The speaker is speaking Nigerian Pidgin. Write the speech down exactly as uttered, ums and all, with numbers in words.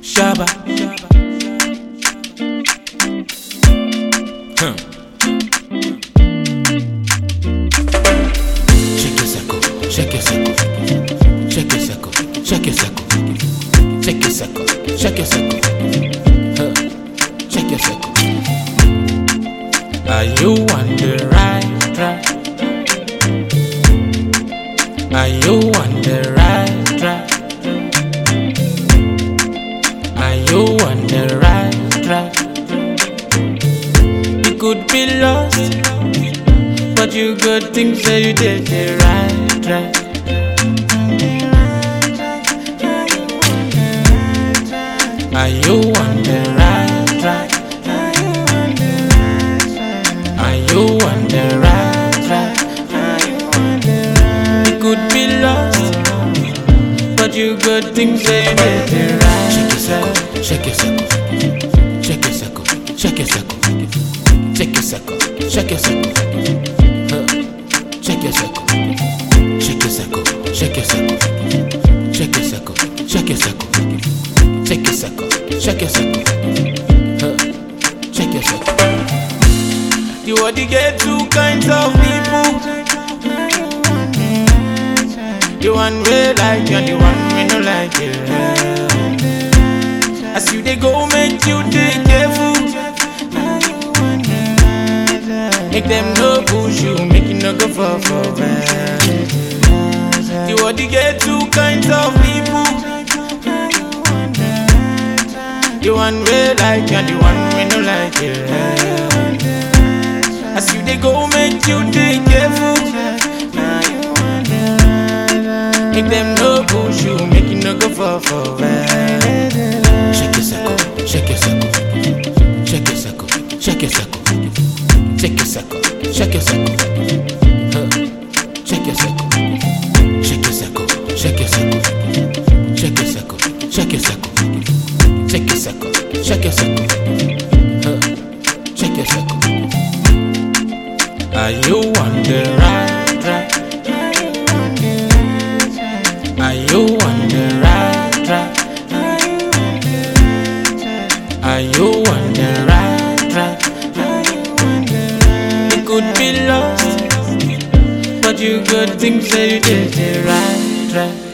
Shabba. Huh. Shake your circle, shake your circle, shake your circle, shake your circle, shake your circle, shake your circle, huh. Shake your circle. Are you on the right track? Are you on the right track? Are you on the right track? You could be lost, but you good things that you did the right track. Are you on the right track? Are you on the right track? You could be lost, but you good things that you did the right track. Shake your circle, shake your circle, shake your circle, shake your circle, shake your circle, huh. Shake your circle, shake your circle, shake your circle, shake your circle, shake your circle, shake your circle, shake your circle, huh. Shake your circle. The world you get two kinds of people. The one we like you and the one we don't like you. As you they go, make you take careful. Make them no push you, make you no go for for bad. The world you get two kinds of people. The one we like you and the one we don't like you. As you they go, make you take careful. Make them no push you, make you no go for for bad. Shake your circle, shake your circle, shake your circle, shake your circle, shake your circle, shake your circle, huh. Shake your circle, shake your circle, shake your circle, shake your circle, shake your circle, shake your circle, shake your circle, huh. Shake your circle. Are you on the right track? Are you on the right track? Are you on the right track? You could be lost, but you good things that you did the right track.